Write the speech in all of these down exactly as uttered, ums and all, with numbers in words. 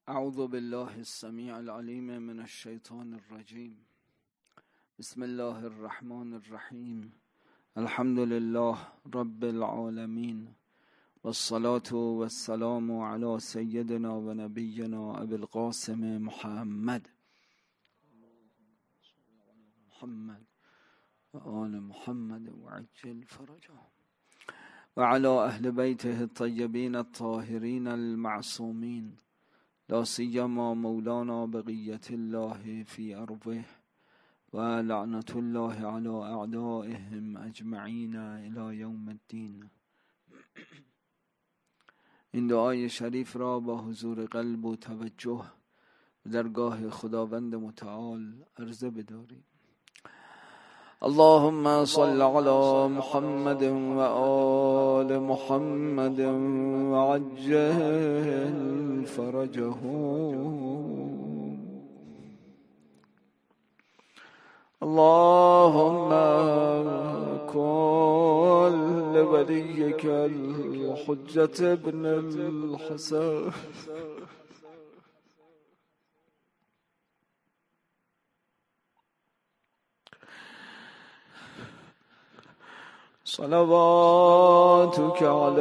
اعوذ بالله السمیع العلیم من الشیطان الرجیم. بسم الله الرحمن الرحیم. الحمد لله رب العالمین والصلاة والسلام على سیدنا و نبینا ابی القاسم محمد محمد و آل محمد و عجل فرجه و على اهل بیته الطیبین الطاهرین المعصومین، لا سیما مولانا بقیت الله فی ارضه و لعنت الله علی اعدائهم اجمعین الی یوم الدین. این دعای شریف را با حضور قلب و توجه به درگاه خداوند متعال عرضه بداریم. اللهم صل على محمد و آل محمد و عجل فرجه. اللهم كن لوليك الحجة ابن الحسن صلواتك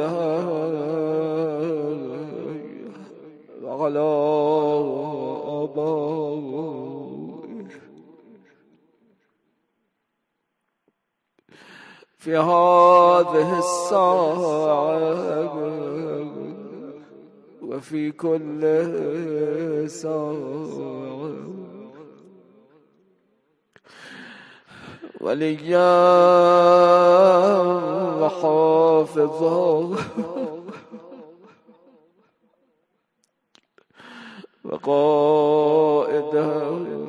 عليه وعلى آبائه في هذه الساعة وفي كل ساعة، وليا وحافظا وقائدا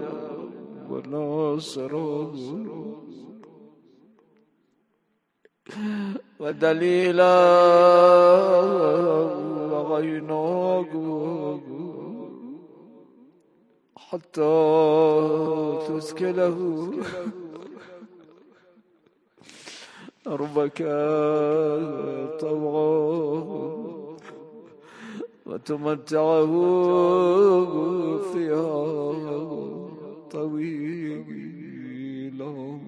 وناصرا ودليلا وعينا حتى تسكنه أرضك طوعا وتمتعه فيها طويلا.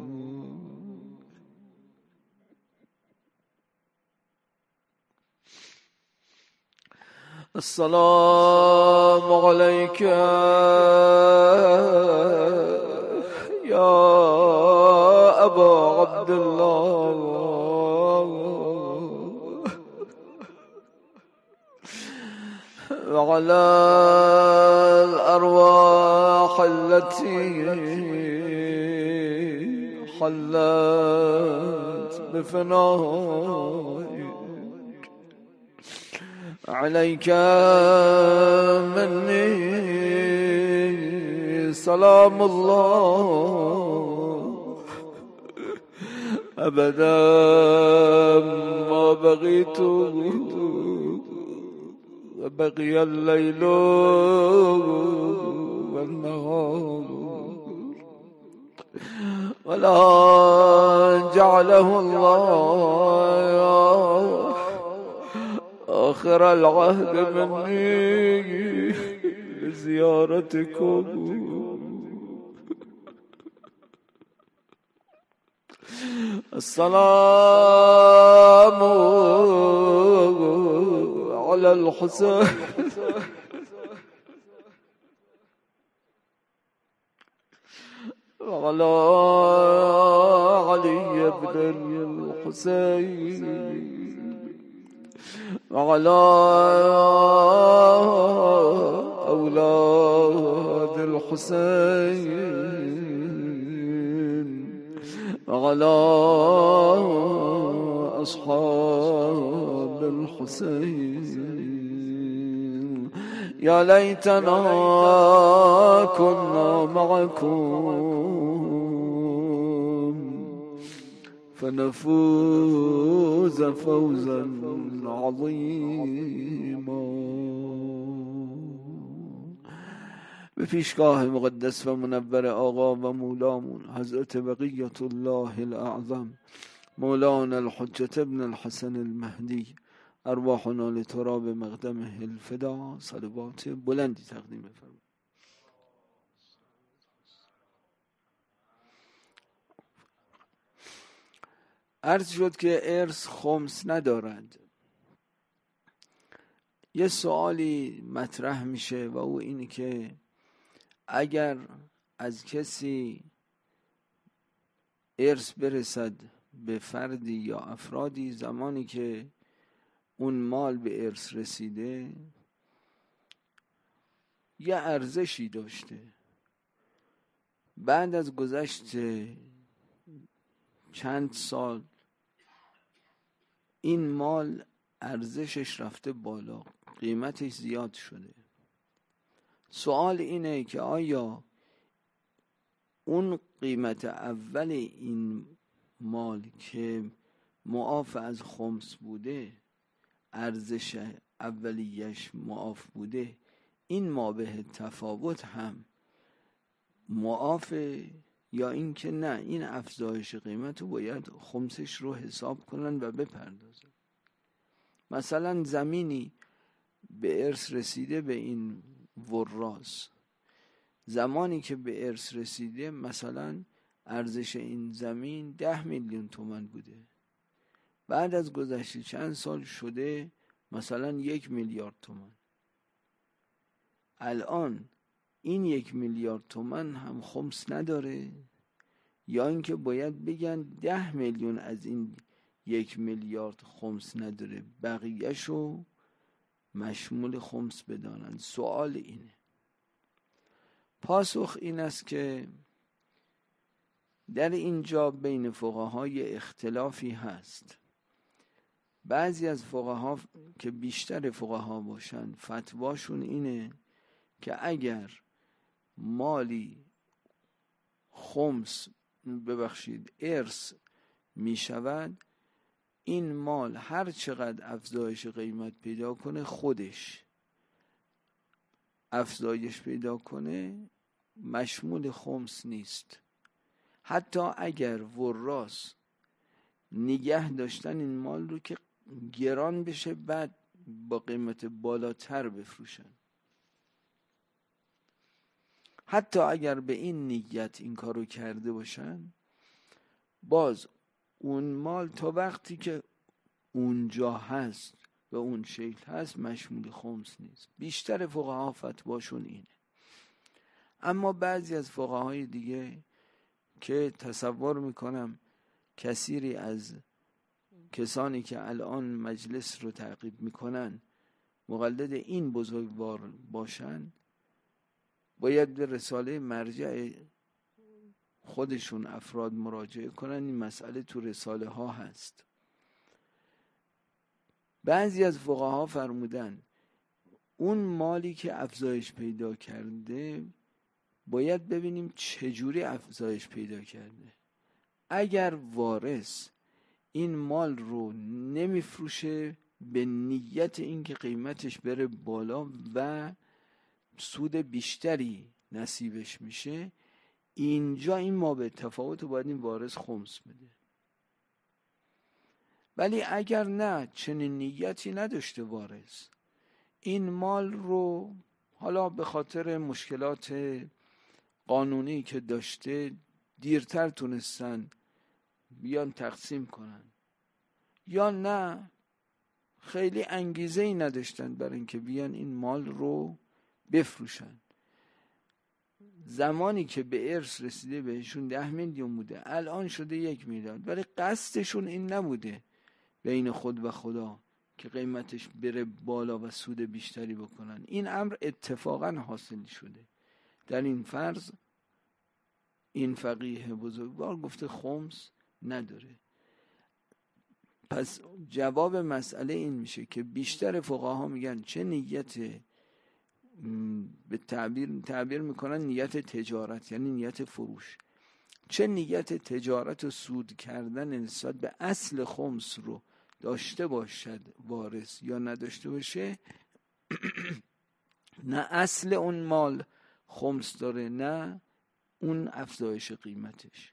السلام عليك يا أبا عبد الله وعلى الأرواح التي حلت بفنائك، عليك مني سلام الله أبدا ما بغيت وبقي الليل والنهار، ولا جعله الله آخر العهد مني لزيارتكم. السلام على الحسين وعلى علي بن الحسين وعلى أولاد الحسين وعلى أصحاب الحسين. يا ليتنا كنا معكم فنفوز فوزا عظيما. به پیشگاه مقدس و منور آقا و مولامون حضرت بقیت الله الاعظم مولانا الحجة ابن الحسن المهدی ارواحنا لترا به مقدم الفدا. صلوات بلندی تقدیم بفرمایید. عرض شد که ارث خمس ندارد. یه سوالی مطرح میشه و او اینه که اگر از کسی ارث برسد به فردی یا افرادی، زمانی که اون مال به ارث رسیده یه ارزشی داشته، بعد از گذشت چند سال این مال ارزشش رفته بالا، قیمتش زیاد شده. سوال اینه که آیا اون قیمت اول این مال که معاف از خمس بوده، ارزش اولیش معاف بوده، این مابه تفاوت هم معافه، یا این که نه، این افزایش قیمت رو باید خمسش رو حساب کنن و بپردازن. مثلا زمینی به ارث رسیده به این وراث، زمانی که به ارث رسیده مثلا ارزش این زمین ده میلیون تومان بوده، بعد از گذشته چند سال شده مثلا یک میلیارد تومان. الان این یک میلیارد تومان هم خمس نداره، یا اینکه باید بگن ده میلیون از این یک میلیارد خمس نداره، بقیه‌شو مشمول خمس بدانند. سوال اینه. پاسخ این است که در اینجا بین فقهای اختلافی هست. بعضی از فقها که بیشتر فقها باشن فتواشون اینه که اگر مالی خمس ببخشید ارث می شود، این مال هر چقدر افزایش قیمت پیدا کنه، خودش افزایش پیدا کنه، مشمول خمس نیست. حتی اگر وراث نگه داشتن این مال رو که گران بشه، بعد با قیمت بالاتر بفروشن، حتی اگر به این نیت این کارو کرده باشن، باز اون مال تا وقتی که اونجا هست و اون شکل هست مشمول خمس نیست. بیشتر فقها فتواشون اینه. اما بعضی از فقهای دیگه که تصور میکنم کثیری از کسانی که الان مجلس رو تعقیب میکنن مقلد این بزرگوار باشن، باید به رساله مرجع خودشون افراد مراجعه کنن. این مسئله تو رساله ها هست. بعضی از فقها فرمودن اون مالی که افزایش پیدا کرده باید ببینیم چجوری افزایش پیدا کرده. اگر وارث این مال رو نمیفروشه به نیت اینکه قیمتش بره بالا و سود بیشتری نصیبش میشه، اینجا این ما به تفاوت رو باید این وارث خمس بده. ولی اگر نه، چنین نیتی نداشته وارث، این مال رو حالا به خاطر مشکلات قانونی که داشته دیرتر تونستن بیان تقسیم کنن، یا نه خیلی انگیزه ای نداشتن برای اینکه بیان این مال رو بفروشن، زمانی که به ارث رسیده بهشون ده میلیون بوده، الان شده یک میلیارد، ولی قصدشون این نبوده بین خود و خدا که قیمتش بره بالا و سود بیشتری بکنن. این امر اتفاقا حاصل شده. در این فرض این فقیه بزرگوار گفته خمس نداره. پس جواب مسئله این میشه که بیشتر فقها میگن چه نیت، به تعبیر تعبیر میکنن نیت تجارت، یعنی نیت فروش، چه نیت تجارت و سود کردن نسبت به اصل خمس رو داشته باشد وارث یا نداشته باشه، نه اصل اون مال خمس داره نه اون افزایش قیمتش.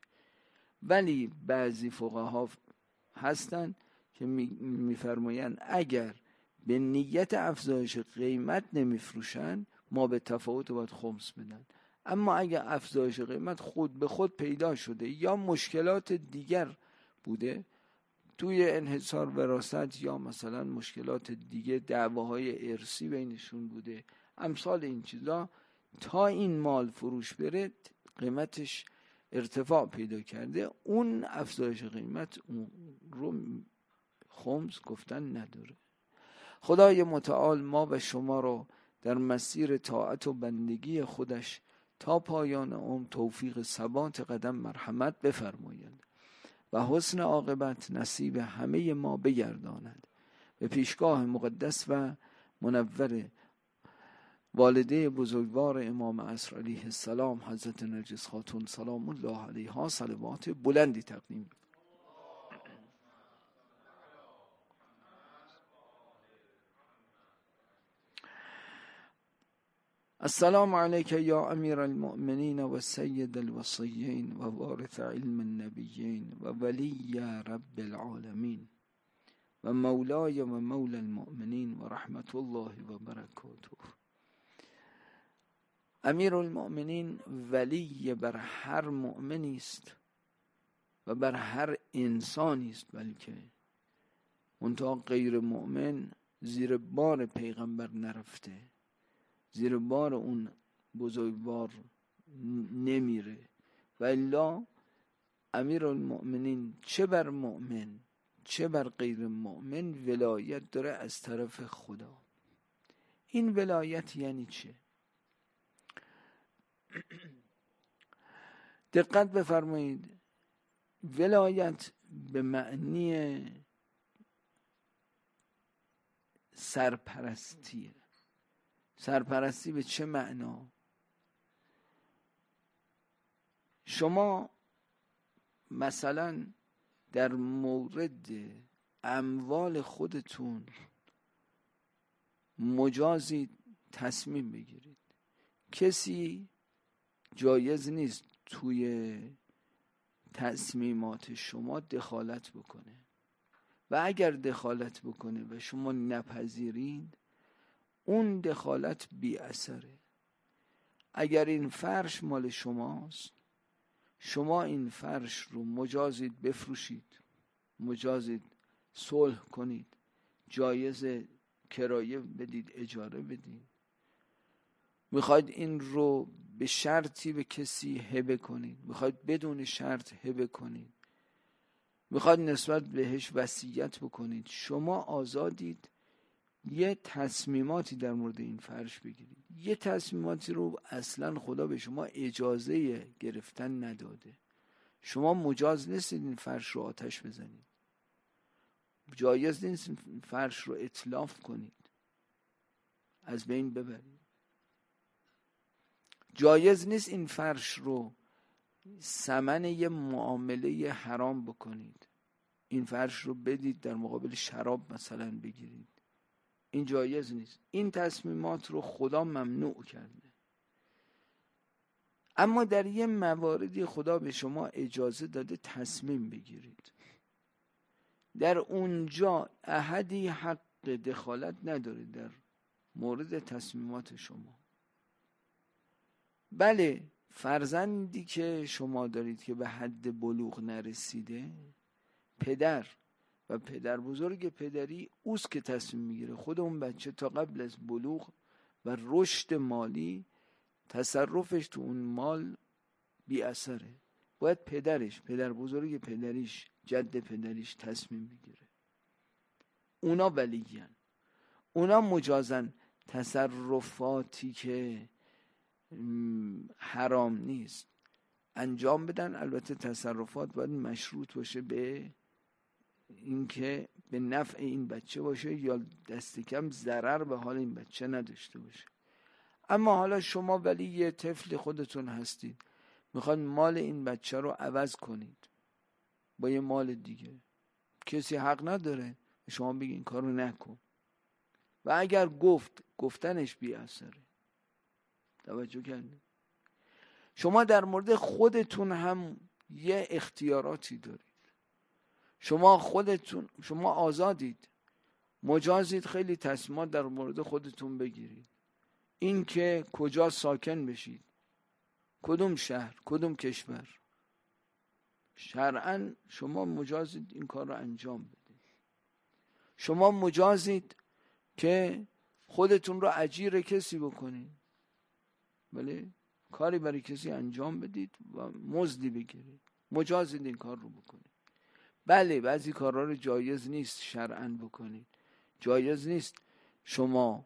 ولی بعضی فقها هستن که میفرمایند اگر به نیت افزایش قیمت نمیفروشن، ما به تفاوت باید خمس بدن. اما اگر افزایش قیمت خود به خود پیدا شده یا مشکلات دیگر بوده توی انحصار وراثت یا مثلا مشکلات دیگه، دعواهای ارثی بینشون بوده، امثال این چیزا، تا این مال فروش بره قیمتش ارتفاع پیدا کرده، اون افزایش قیمت اون رو خمس گفتن نداره. خدای متعال ما و شما رو در مسیر طاعت و بندگی خودش تا پایان عمر توفیق ثبات قدم مرحمت بفرماید و حسن عاقبت نصیب همه ما بگرداند. به پیشگاه مقدس و منور والده بزرگوار امام عصر علیه السلام حضرت نرگس خاتون سلام الله علیها صلوات بلندی تقدیم. السلام علیک یا امیر المؤمنین و سید الوصیین و وارث علم النبیین و ولی رب العالمین و مولای و مولا المؤمنین و رحمت الله و برکاته. امیر المؤمنین ولی بر هر مؤمنی است و بر هر انسانی است، بلکه منتها غیر مؤمن زیر بار پیغمبر نرفته، زیر بار اون بزرگوار نمیره. و الا امیر المؤمنین چه بر مؤمن چه بر غیر مؤمن ولایت داره از طرف خدا. این ولایت یعنی چه؟ دقت بفرمایید. ولایت به معنی سرپرستیه. سرپرستی به چه معنا؟ شما مثلا در مورد اموال خودتون مجازی تصمیم بگیرید. کسی جایز نیست توی تصمیمات شما دخالت بکنه و اگر دخالت بکنه و شما نپذیرید، اون دخالت بی اثره. اگر این فرش مال شماست، شما این فرش رو مجازید بفروشید، مجازید صلح کنید، جایز کرایه بدید، اجاره بدید. میخواید این رو به شرطی به کسی هبه کنید، میخواید بدون شرط هبه کنید، میخواید نسبت بهش وصیت بکنید، شما آزادید یه تصمیماتی در مورد این فرش بگیرید. یه تصمیماتی رو اصلا خدا به شما اجازه گرفتن نداده. شما مجاز نیستید این فرش رو آتش بزنید، جایز نیست این فرش رو اتلاف کنید، از بین ببرید. جایز نیست این فرش رو ثمن یه معامله حرام بکنید، این فرش رو بدید در مقابل شراب مثلا بگیرید. این جایز نیست. این تصمیمات رو خدا ممنوع کرده. اما در یه مواردی خدا به شما اجازه داده تصمیم بگیرید. در اونجا احدی حق دخالت نداره در مورد تصمیمات شما. بله، فرزندی که شما دارید که به حد بلوغ نرسیده، پدر و پدر بزرگ پدری اوست که تصمیم میگیره. خود اون بچه تا قبل از بلوغ و رشد مالی تصرفش تو اون مال بی اثره. باید پدرش، پدر بزرگ پدریش، جد پدریش تصمیم بگیره. اونا ولیین، اونا مجازن تصرفاتی که حرام نیست انجام بدن. البته تصرفات باید مشروط باشه به اینکه به نفع این بچه باشه یا دست کم ضرر به حال این بچه نداشته باشه. اما حالا شما ولی یه طفل خودتون هستید، میخواد مال این بچه رو عوض کنید با یه مال دیگه، کسی حق نداره شما بگید این کارو نکن. و اگر گفت، گفتنش بی اثره. توجه کردید؟ شما در مورد خودتون هم یه اختیاراتی دارید. شما خودتون، شما آزادید. مجازید خیلی تصمیمات در مورد خودتون بگیرید. این که کجا ساکن بشید، کدوم شهر، کدوم کشور، شرعاً شما مجازید این کار رو انجام بدید. شما مجازید که خودتون رو اجیر کسی بکنید، بله، کاری برای کسی انجام بدید و مزدی بگیرید، مجازید این کار رو بکنید. بله بعضی کارها رو جایز نیست شرعاً بکنید، جایز نیست شما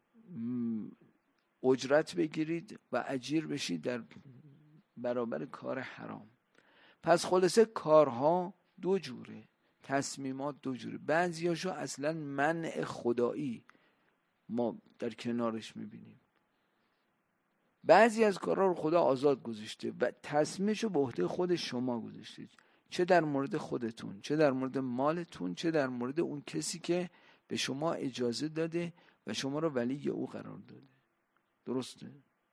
اجرت بگیرید و اجیر بشید در برابر کار حرام. پس خلاصه کارها دو جوره، تصمیمات دو جوره. بعضیاشو اصلا منع خدایی ما در کنارش میبینیم، بعضی از کارها رو خدا آزاد گذاشته و تصمیمشو به عهده خود شما گذاشته، چه در مورد خودتون، چه در مورد مالتون، چه در مورد اون کسی که به شما اجازه داده و شما رو ولی او قرار داده. درسته؟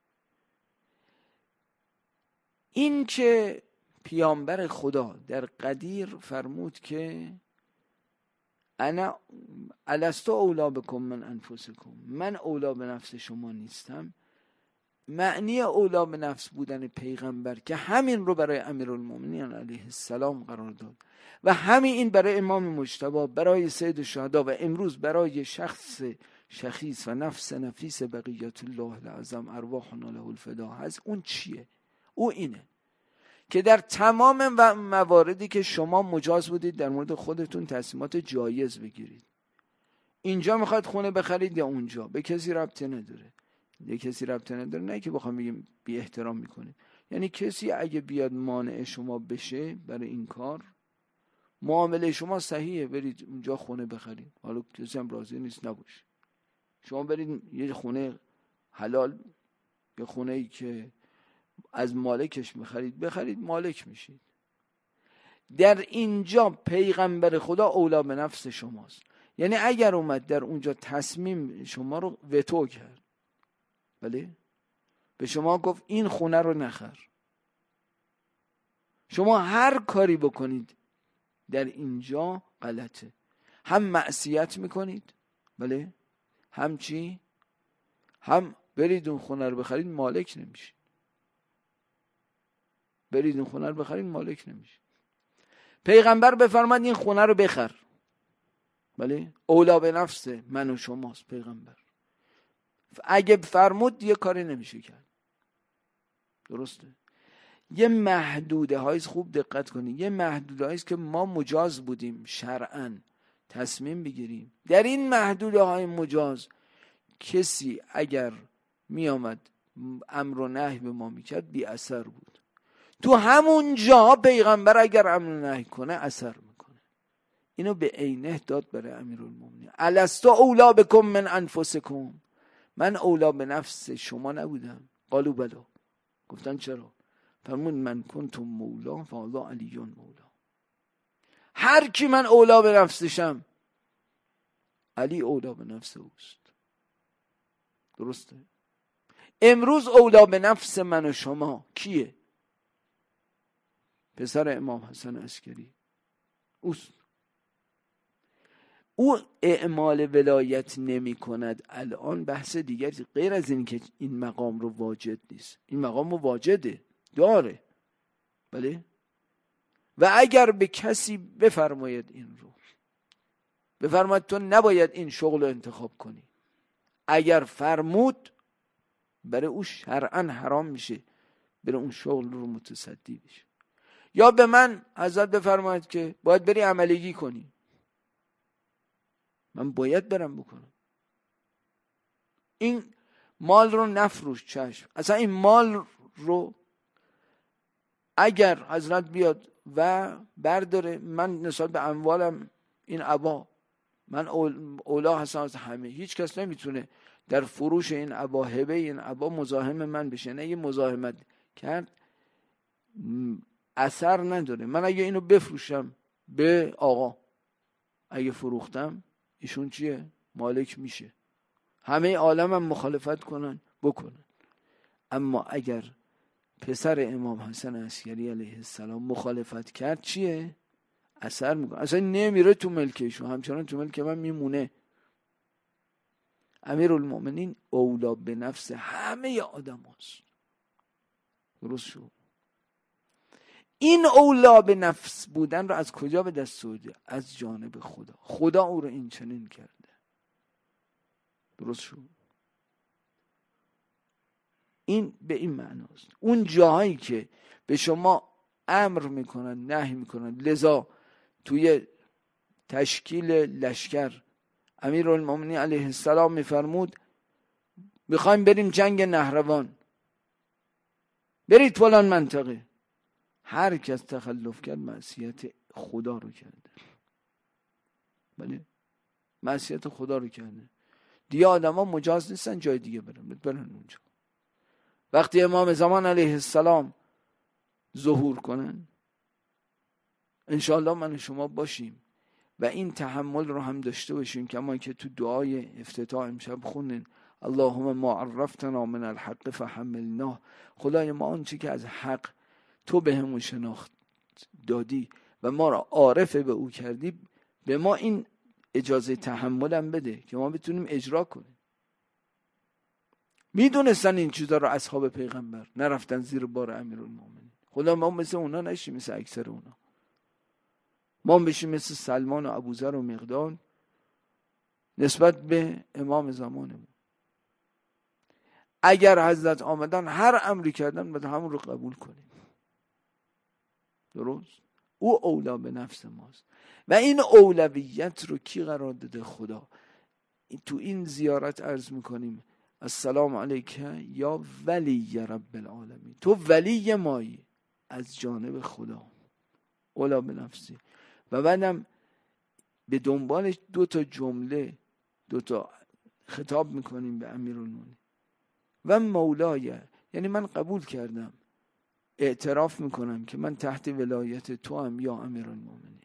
این که پیامبر خدا در قدیر فرمود که انا الستو اولا بکم من انفسکم، من اولا به نفس شما نیستم، معنی اولا به نفس بودن پیغمبر که همین رو برای امیرالمومنین علیه السلام قرار داد و همین این برای امام مجتبی، برای سید الشهدا و امروز برای شخص شخیص و نفس نفیس بقیت الله العظم ارواحنا له الفدا هست. اون چیه؟ او اینه که در تمام مواردی که شما مجاز بودید در مورد خودتون تصمیمات جایز بگیرید. اینجا میخواد خونه بخرید یا اونجا، به کسی ربطی نداره. یه کسی ربطی نداره، نه که بخوام بگیم بی احترام میکنید. یعنی کسی اگه بیاد مانع شما بشه برای این کار، معامله شما صحیحه، برید اونجا خونه بخرید، حالا کسی هم راضی نیست نباشه، شما برید یه خونه حلال، یه خونه ای که از مالکش میخرید بخرید، مالک میشید. در اینجا پیغمبر خدا اولا به نفس شماست. یعنی اگر اومد در اونجا تصمیم شما رو وتو کرد، بله، به شما گفت این خونه رو نخر، شما هر کاری بکنید در اینجا غلطه. هم معصیت میکنید، بله، هم چی؟ هم برید اون خونه رو بخرید مالک نمیشید. برید اون خونه رو بخرید مالک نمیشید. پیغمبر بفرماد این خونه رو بخر، بله، اولا به نفس من و شماست پیغمبر. اگه فرمود یه کاری نمیشه کرد. درسته؟ یه محدوده هاییست، خوب دقت کنید، یه محدوده هاییست که ما مجاز بودیم شرعاً تصمیم بگیریم. در این محدوده های مجاز کسی اگر می آمد امر و نهی به ما میکرد بی اثر بود. تو همون جا پیغمبر اگر امر و نهی کنه اثر میکنه. اینو به عینه داد برای امیرالمومنین. الستو اولا بکم من انفسکم، من اولا به نفس شما نبودم؟ قالوا بلا. گفتن چرا؟ فرمود من کنتم مولا فالله علی مولا. هر کی من اولا به نفسشم، علی اولا به نفس اوست. درسته؟ امروز اولا به نفس من و شما کیه؟ پسر امام حسن عسکری اوست. او اعمال ولایت نمی کند الان، بحث دیگری غیر از این که این مقام رو واجد نیست. این مقام رو واجده، داره، بله. و اگر به کسی بفرماید این رو، بفرماید تو نباید این شغل رو انتخاب کنی، اگر فرمود برای او شرعاً حرام میشه برای اون شغل رو متصدی بشه. یا به من حضرت بفرماید که باید بری عملیگی کنی، من باید برم بکنم. این مال رو نفروش، چشم، اصلا این مال رو اگر حضرت بیاد و برداره، من نسبت به اموالم این عبا، من اولا هستم از همه، هیچ کس نمیتونه در فروش این عبا، هبه این عبا مزاحم من بشه. نه، یه مزاحمت کرد اثر نداره. من اگه اینو بفروشم به آقا، اگه فروختم ایشون چیه؟ مالک میشه. همه عالم هم مخالفت کنن بکنن. اما اگر پسر امام حسن عسکری علیه السلام مخالفت کرد چیه؟ اثر میکنه، اصلا نمیره تو ملکشون، همچنان تو ملک من میمونه. امیرالمؤمنین اولا به نفس همه آدم هست. درست شد؟ این اولا به نفس بودن رو از کجا به دست آورده؟ از جانب خدا. خدا او رو این چنین کرده. درست شد؟ این به این معناست. اون جاهایی که به شما امر میکنن، نهی میکنن، لذا توی تشکیل لشکر امیرالمومنین علیه السلام میفرمود میخوایم بریم جنگ نهروان، برید فلان منطقه. هر کس تخلف کرد معصیت خدا رو کرده. بله، معصیت خدا رو کرده. دیگه آدم ها مجاز نیستن جای دیگه برن، برن اونجا. وقتی امام زمان علیه السلام ظهور کنن انشاءالله من و شما باشیم و این تحمل رو هم داشته باشیم که ما که تو دعای افتتاح امشب خوندن اللهم ما عرفتنا من الحق فحملناه، خدای ما آنچه که از حق تو به همون شناخت دادی و ما را عارف به او کردی، به ما این اجازه تحمل هم بده که ما بتونیم اجرا کنیم. میدونستن این چیزا رو اصحاب پیغمبر، نرفتن زیر بار امیرالمومنین. خدا ما مثل اونا نشیم، مثل اکثر اونا. ما بشیم مثل سلمان و ابوذر و مقداد نسبت به امام زمانمون. اگر حضرت آمدن هر امری کردن باید همون رو قبول کنیم. درست؟ او اولا به نفس ماست و این اولویت رو کی قرار داده؟ خدا. تو این زیارت عرض میکنیم السلام علیکه یا ولی رب العالمین، تو ولی مایی از جانب خدا، اولا به نفسی. و بعدم به دنبالش دو تا جمله، دو تا خطاب میکنیم به امیرالمومنین و مولای، یعنی من قبول کردم، اعتراف میکنم که من تحت ولایت تو هم یا امیرالمومنین،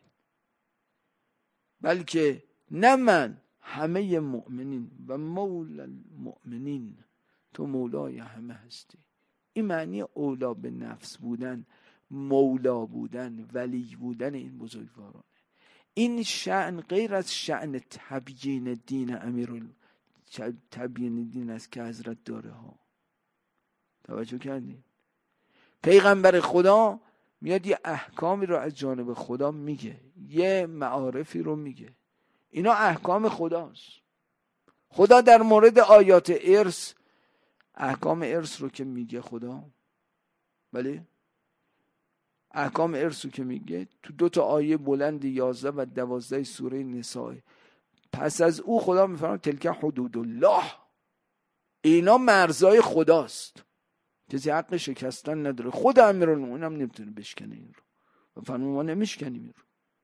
بلکه نه من، همه مؤمنین و مولا المؤمنین، تو مولای همه هستی. این معنی اولا به نفس بودن، مولا بودن، ولی بودن این بزرگوارانه. این شأن غیر از شأن تبیین دین امیرال تبیین دین است که حضرت داره ها. توجه کردین؟ پیغمبر خدا میاد یه احکامی رو از جانب خدا میگه، یه معارفی رو میگه، اینا احکام خداست. خدا در مورد آیات ارث، احکام ارث رو که میگه خدا، بله، احکام ارث رو که میگه تو دو تا آیه بلند یازده و دوازده سوره نساء، پس از او خدا میفرماید تلک حدود الله، اینا مرزای خداست، کسی حق شکستن نداره. خود امیرالمومنین هم نمیتونه بشکنه این رو و فرمود ما نمیشکنیم این رو.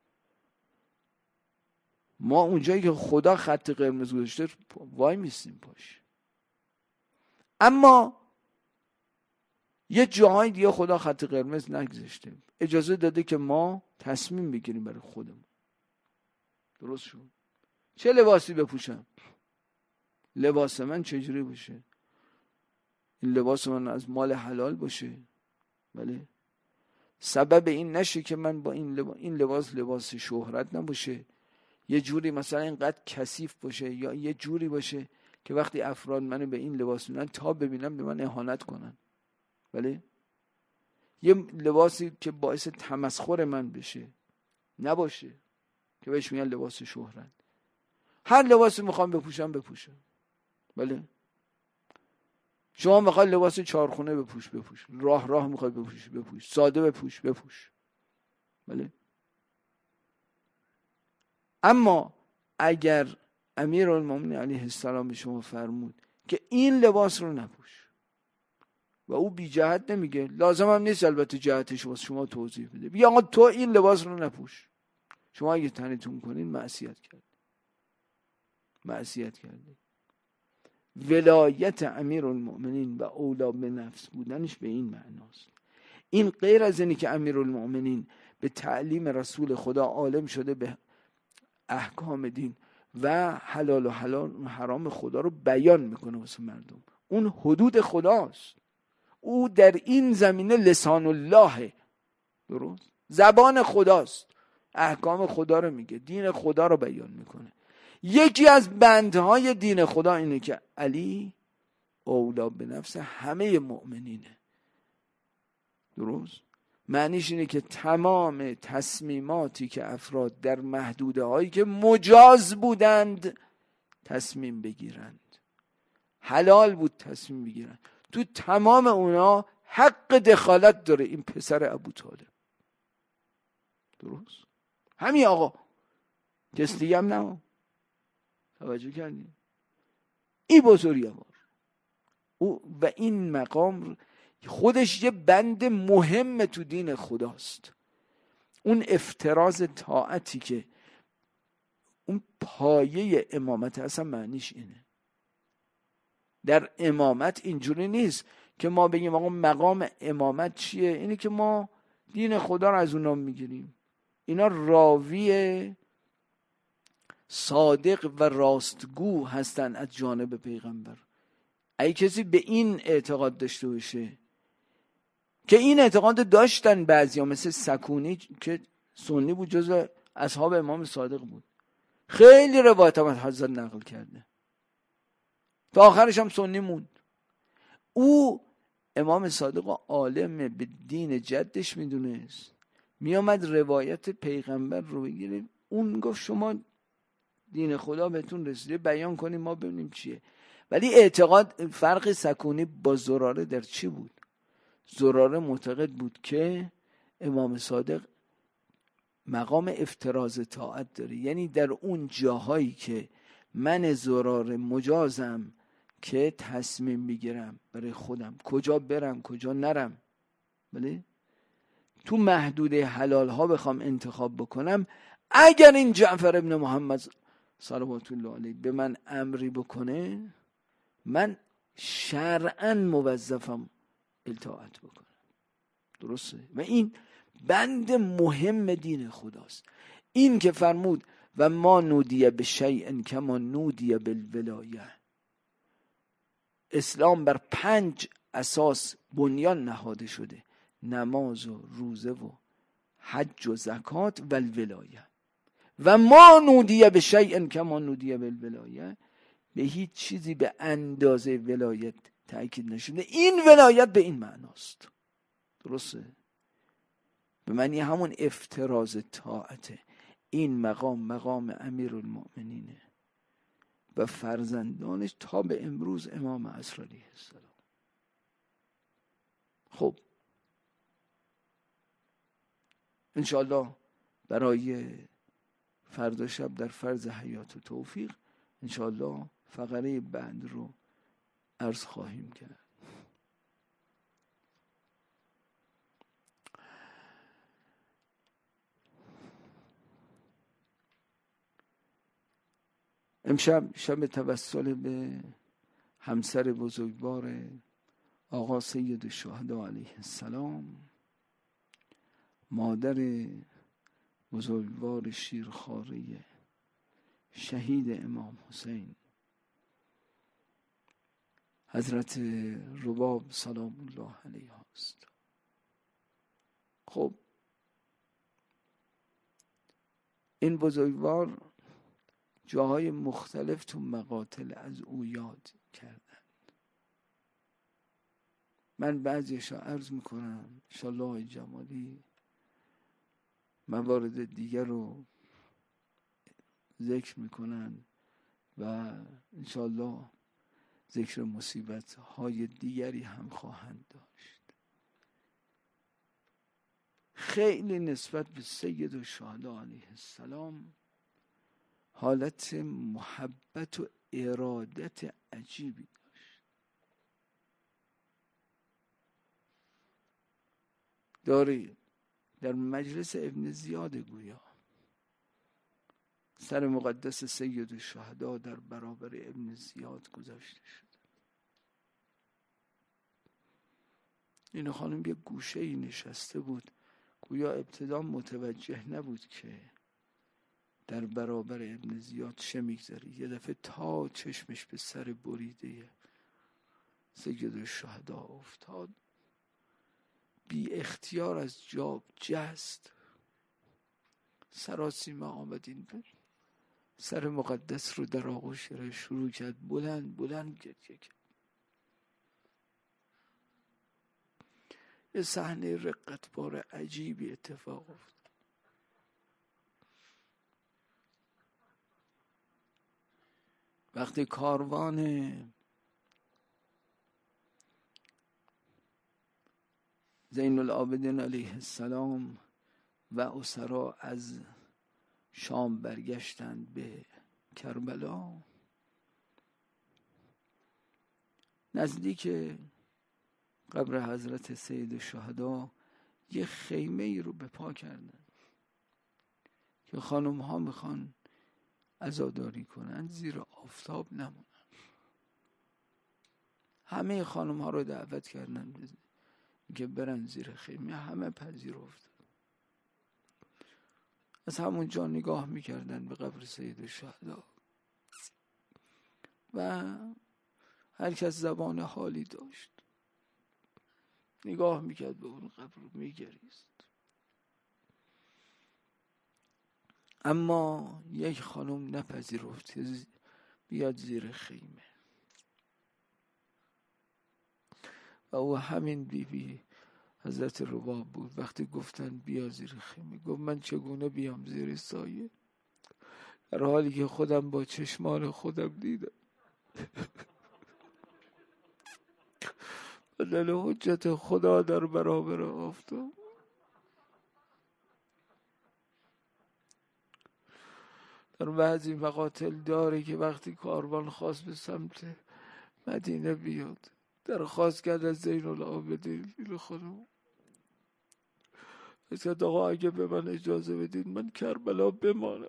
ما اونجایی که خدا خط قرمز گذاشته وای میستیم پاش. اما یه جاهای دیگه خدا خط قرمز نگذاشته، اجازه داده که ما تصمیم بگیریم برای خودمون. درست شد؟ چه لباسی بپوشم؟ لباس من چجوری باشه؟ این لباس من از مال حلال باشه، بله، سبب این نشه که من با این لباس این لباس لباس شهرت نباشه، یه جوری مثلا اینقدر کثیف باشه یا یه جوری باشه که وقتی افراد منو به این لباس میبینن تا ببینن به من اهانت کنن، بله، یه لباسی که باعث تمسخر من بشه نباشه که بهش میگن لباس شهرت. هر لباسی میخوام بپوشم بپوشم، بله. شما میخوای لباس چارخونه بپوش بپوش، راه راه میخوای بپوش بپوش، ساده بپوش بپوش، بله. اما اگر امیرالمومنین علیه السلام به شما فرمود که این لباس رو نپوش و او بی جهت نمیگه، لازم هم نیست البته جهتش واسه شما توضیح بده، بیا آقا تو این لباس رو نپوش، شما اگه تنتون کنین معصیت کرد معصیت کردید. ولایت امیرالمومنین و اولا به نفس بودنش به این معناست. این غیر از اینی که امیرالمومنین به تعلیم رسول خدا عالم شده به احکام دین و حلال و حلال و حرام خدا رو بیان میکنه واسه مردم، اون حدود خداست، او در این زمینه لسان الله، درست، زبان خداست، احکام خدا رو میگه، دین خدا رو بیان میکنه. یکی از بندهای دین خدا اینه که علی اولا به نفس همه مؤمنینه. درست؟ معنیش اینه که تمام تصمیماتی که افراد در محدوده هایی که مجاز بودند تصمیم بگیرند، حلال بود تصمیم بگیرند، تو تمام اونا حق دخالت داره این پسر ابو طالب. درست؟ همین آقا، کس دیگه هم نه. توجه کردیم؟ این بزرگوار او و این مقام خودش یه بند مهم تو دین خداست. اون افتراض طاعتی که اون پایه امامت اصلا معنیش اینه. در امامت اینجوری نیست که ما بگیم آقا مقام امامت چیه؟ اینه که ما دین خدا رو از اونا میگیریم. اینا راوی صادق و راستگو هستن از جانب پیغمبر. اگه کسی به این اعتقاد داشته باشه که این اعتقاد داشتن بعضیا، مثل سکونی که سنی بود، جزو اصحاب امام صادق بود، خیلی روایت هم از حضرت نقل کرده، تا آخرش هم سنی موند. او امام صادق عالم به دین جدش میدونست، میامد روایت پیغمبر رو بگیره، اون گفت شما دین خدا بهتون رسیده بیان کنیم ما ببینیم چیه. ولی اعتقاد فرق سکونی با زراره در چی بود؟ زراره معتقد بود که امام صادق مقام افتراض طاعت داره، یعنی در اون جاهایی که من زراره مجازم که تصمیم بگیرم برای خودم کجا برم کجا نرم، بله تو محدوده حلال ها بخوام انتخاب بکنم، اگر این جعفر ابن محمد صلوات الله علیه به من امری بکنه، من شرعاً موظفم اطاعت بکنم. درسته؟ و این بند مهم دین خداست. این که فرمود و ما نودیه به شیء کما نودیه بالولایه، اسلام بر پنج اساس بنیان نهاده شده: نماز و روزه و حج و زکات و الولایه. و ما نودیه به شیء کما نودیه بالولایه، به هیچ چیزی به اندازه ولایت تأکید نشده. این ولایت به این معناست. درسته؟ به معنی همون افتراض طاعته. این مقام مقام امیرالمؤمنینه و فرزندانش تا به امروز امام عصر علیه السلام. خب انشاءالله برای فردا شب در فرض حیات و توفیق انشاءالله فقره بند رو عرض خواهیم کرد. امشب شب توسل به همسر بزرگوار آقا سید الشهدا علیه السلام، مادر بزرگوار شیرخواره شهید امام حسین حضرت رباب سلام الله علیه است. خب این بزرگوار جاهای مختلف تو مقاتل از او یاد کردن. من بعضیشا عرض میکنم، انشاءالله جمالی موارد دیگر رو ذکر میکنن و انشاءالله ذکر مصیبت های دیگری هم خواهند داشت. خیلی نسبت به سید الشهدا علیه السلام حالت محبت و ارادت عجیبی داشت. داری در مجلس ابن زیاد گویا سر مقدس سید الشهدا در برابر ابن زیاد گذاشته شد. این خانم یه گوشه ای نشسته بود، گویا ابتدا متوجه نبود که در برابر ابن زیاد چه میگذره. یه دفعه تا چشمش به سر بریده سید الشهدا افتاد، بی اختیار از جا جست، سراسیمه آمد این بر سر مقدس رو در آغوش را شروع کرد بلند بلند گریه کرد. یه صحنه رقتبار عجیبی اتفاق افتاد. وقتی کاروان زین العابدین علیه السلام و اسرا از شام برگشتند به کربلا، نزدیک قبر حضرت سید الشهدا یه خیمه ای رو به پا کردن که خانم ها میخوان عزاداری کنن، زیر آفتاب نمونن. همه خانم ها رو دعوت کردن که برن زیر خیمه، همه پذیرفتن. از همونجا نگاه میکردن به قبر سید الشهدا و هر کس زبان حالی داشت نگاه میکرد به اون قبر رو میگریست. اما یک خانم نپذیرفت که بیاد زیر خیمه و او همین بیبی بی حضرت رباب بود. وقتی گفتن بیا زیر خیمه گفت من چگونه بیام زیر سایه در حالی که خودم با چشمان خودم دیدم. بدل حجت خدا در برابر آفتاب. در بعضی مقاتل داره که وقتی کاروان خواست به سمت مدینه بیاد درخواست کرد از زین العابدین این خانم، از که آقا اگه به من اجازه بدید من کربلا بمانم.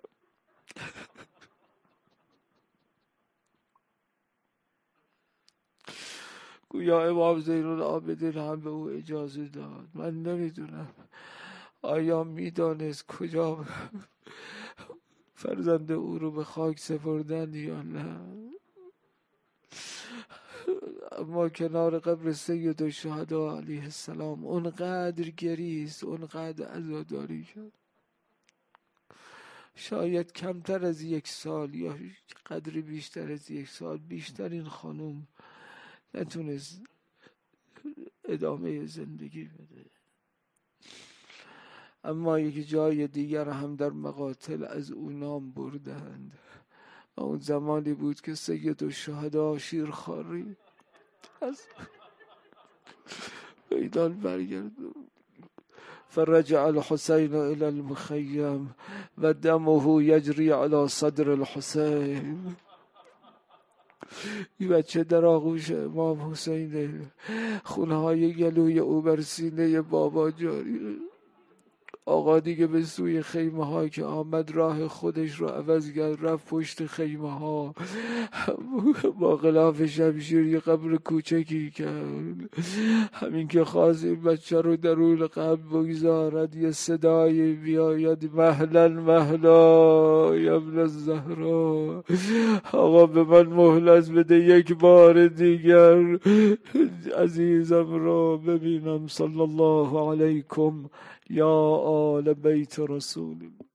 گویا امام زین العابدین هم به او اجازه داد. من نمیدونم آیا میدانست کجا فرزند او رو به خاک سپردن یا نه، اما کنار قبر سید الشهدا علیه السلام اونقدر گریست، اونقدر عزاداری کرد. شاید کمتر از یک سال یا قدری بیشتر از یک سال بیشتر این خانم نتونست ادامه زندگی بده. اما یک جای دیگر هم در مقاتل از او نام بردند و اون زمانی بود که سید الشهدا شیرخواری از میدان برگرد. فرجع الحسین الى المخیم و دمه یجری على صدر الحسین. این بچه در آغوش امام حسین، خونهای گلوی او بر سینه بابا جاری. آقا دیگه به سوی خیمه ها که آمد راه خودش رو عوض کرد، رفت پشت خیمه ها با غلاف شمشیر یه قبر کوچکی کرد. همین که خواست این بچه رو درون قبر بگذارد یه صدای بیاید مهلا مهلا یا ابن الزهرا، آقا به من مهلت بده یک بار دیگر عزیزم رو ببینم. صلی الله علیکم یا آل بیت رسول